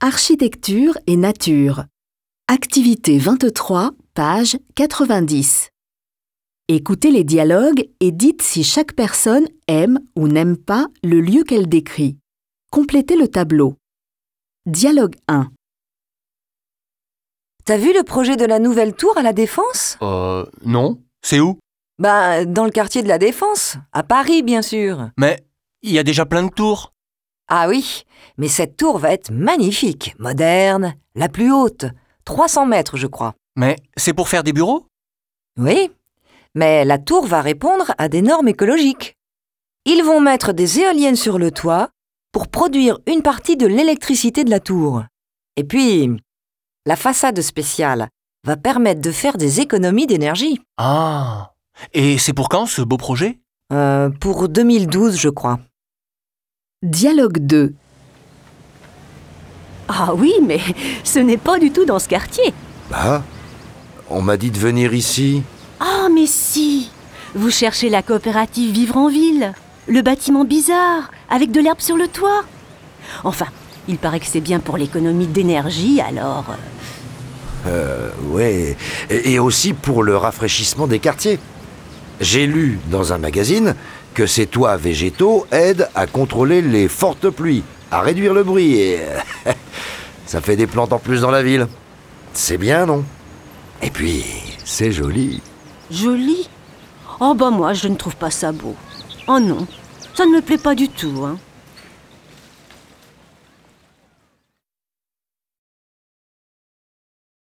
Architecture et nature. Activité 23, page 90. Écoutez les dialogues et dites si chaque personne aime ou n'aime pas le lieu qu'elle décrit. Complétez le tableau. Dialogue 1. T'as vu le projet de la nouvelle tour à la Défense ? Non. C'est où? Dans le quartier de la Défense, à Paris bien sûr. Mais il y a déjà plein de tours. Ah oui, mais cette tour va être magnifique, moderne, la plus haute, 300 mètres je crois. Mais c'est pour faire des bureaux? Oui, mais la tour va répondre à des normes écologiques. Ils vont mettre des éoliennes sur le toit pour produire une partie de l'électricité de la tour. Et puis, la façade spéciale va permettre de faire des économies d'énergie. Ah. Et c'est pour quand ce beau projet? Pour 2012 je crois. Dialogue 2. Ah oui, mais ce n'est pas du tout dans ce quartier. Bah, on m'a dit de venir ici. Ah mais si! Vous cherchez la coopérative Vivre en Ville, le bâtiment bizarre, avec de l'herbe sur le toit. Enfin, il paraît que c'est bien pour l'économie d'énergie, alors... Ouais, et aussi pour le rafraîchissement des quartiers. J'ai lu dans un magazine que ces toits végétaux aident à contrôler les fortes pluies, à réduire le bruit et... ça fait des plantes en plus dans la ville. C'est bien, non? Et puis, c'est joli. Joli? Oh bah moi, je ne trouve pas ça beau. Oh non, ça ne me plaît pas du tout, hein.